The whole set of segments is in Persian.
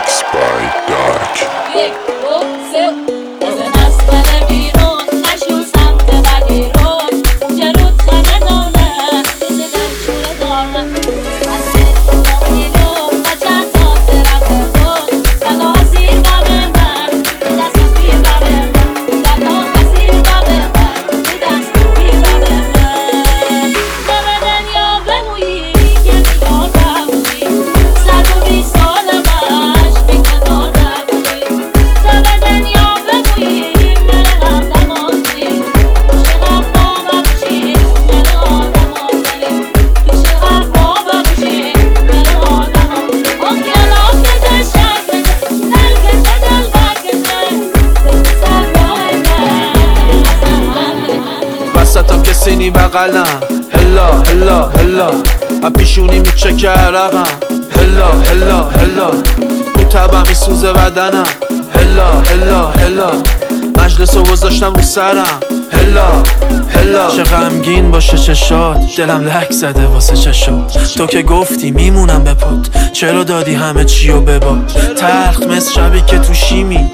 Remix by Dark. وسطم که سینی بغلم هلا هلا هلا اپیشونی میچکه عرقم هلا هلا هلا تو تبم میسوزه بدنم هلا هلا هلا مجلس رو گذاشتم رو سرم هلا هلا چه غمگین باشه چشات دلم لک زده واسه چشات تو که گفتی میمونم به پات چرا دادی همه چیو بباد تلخ مثل شبی که تو شیمی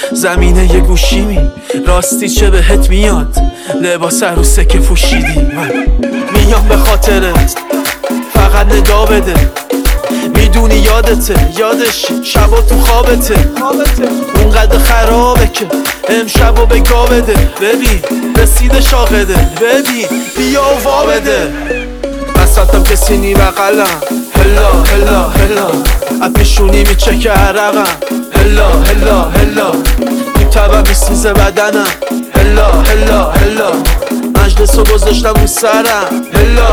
زمینه یه گوشیمی راستی چه بهت میاد لباس عروسه که پوشیدی میام به خاطرت فقط ندا بده میدونی یادته یادشی شبا تو خوابته اونقدر خرابه که امشبو به گا بده ببین رسیده شاقده ببین بیا و وا بده وسطم که سینی بغلم هلا هلا هلا اپیشونی میچکه عرقم هلا هلا هلا تو تبم میسوزه بدنم هلا هلا هلا مجلس رو گذاشتم رو سرم هلا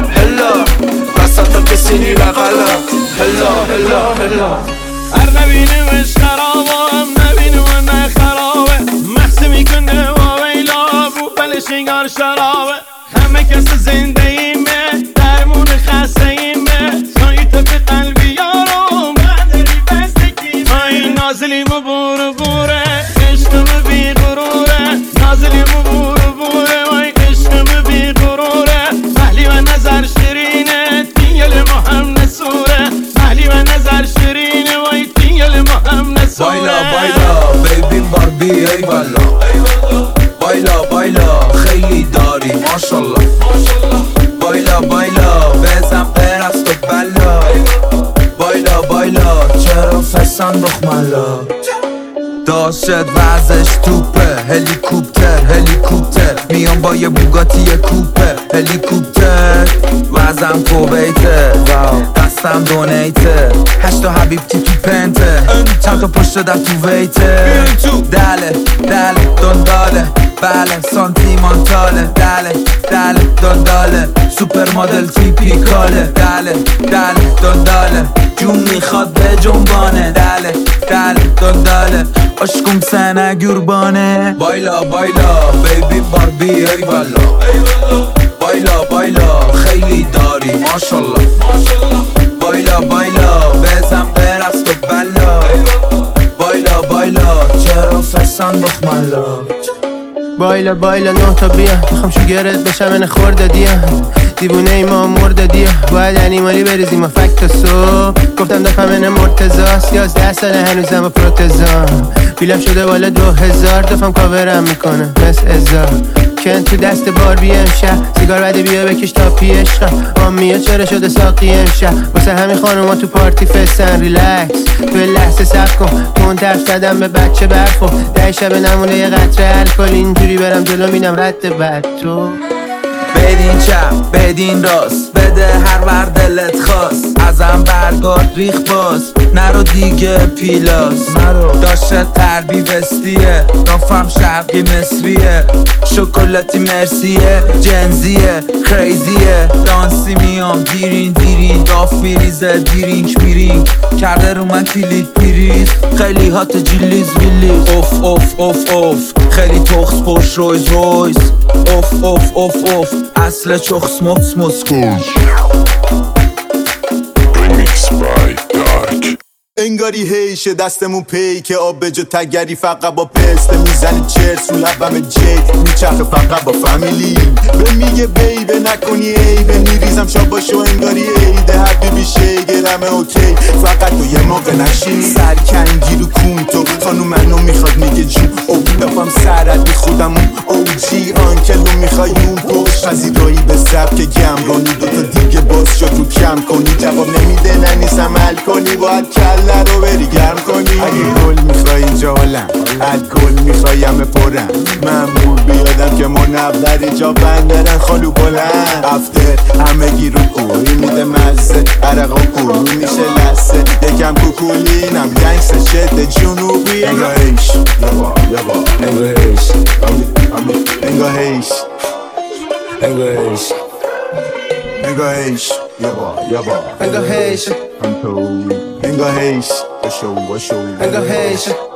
هلا وسطم که سینی بغلم هلا هلا هلا هر نبینیمش خرابم نبینیم و نه خرابه محض میکنه و ویلا بو بلشینگار شرابه همه کس زنده ایمه درمون خسته ایمه سایت به قلبی یارم قدری بستگیمه آی نازلیم و بور بوره عشقم بی غروره نازلیم و بور بوره وای عشقم بی غروره محلی و نظر شیرینه دیگل ما هم نسوره محلی و نظر شیرینه وای دیگل ما هم نسوره بایلا بایلا بیبی باربی ای والا بایلا بایلا خیلی داری ماشالله بایلا بایلا بزن برست و بلا بایلا بایلا چرا فسان بخمالا داشت وزش توپه هلیکوپتر میام با یه بوگاتی کوپه هلیکوپتر وزم کوبیته دستم دونیته هشتا حبیبتی تو پنته چند تا پشت در تو ویته دله دنداله بله سانتیمانتاله دله دنداله سوپر مدل تیپیکاله دله دنداله جون میخواد به جنبانه دله دنداله عشقم سنه گربانه بایلا بایلا بیبی باربی ای والا بایلا بایلا خیلی داری ماشالله بایلا بایلا بزن برست و بلا بایلا بایلا چرا فسان بخمالا بایلا بایلا نه تا بیا میخوام شوگرت بشم من خورده دیا دیوونه ای ما مرده دیا باید انیمالی بریزیم و فکت صبح گفتم دفعه من مرتزاست 11 ساله هنوزم با پروتزام بیلم شده بالا 2000 دفعم کاورم میکنه مثل ازا کن تو دست باربی امشب سیگار بده بیا بکش تا پیش آمیا چرا شده ساقی امشب واسه همین خانوما تو پارتی فستن ریلکس تو لحظه صبر کن منترف زدم به بچه برفو 10 شب نمونه یه قطره الکل اینجوری برم جلو مینم رد بد تو بدین چپ بدین راست بده هر ور دلت خواست ازم برگارد ریخ باز نرو دیگه پیلاس داشته تربی وستیه نافم شرقی مصریه شکلاتی مرسیه جنزیه کریزیه دانسی میام دیرین داف میریزه دیرینگ کرده رو من کلید پیریز خیلی هات جیلیز ویلیز اوف خیلی تخص پشت رویز اوف اصل چخص مفس Remix by Dark. انگاری هیشه دستمون پی که آب به جا تگری فقط با پسته میزنی چرس رو لبم جیک میچخه فقط با فامیلی به میگه بیبه نکنی عیبه میریزم شاباشو انگاری عیده حبیبی شیگرمه اوکی فقط تو یه موقع نشینی سرکنگی رو کون تو خانو منو میخواد میگه جون او دفم سرد بی خودمون او جی آنکلو میخوای اون پشت پذیرایی به سب که گمرانی دوتا دیگه باز شد رو کم کنی جواب نمیده ننیس عمل کنی باید کله رو بری گرم کنی اگه گل میخوای اینجا حالم الکل میخوای همه پرم ممنون بیادم که منوری جا بندرن خالو بلند افتر همه گی رو کوی میده مزه عرقا کوی میشه لسه یکم کوکولینم گنگس شد جنوبی انگاهیش یبا انگاهیش انگاهیش انگاهیش انگاهیش یبا انگاهیش انگاهیش بشو انگاهیش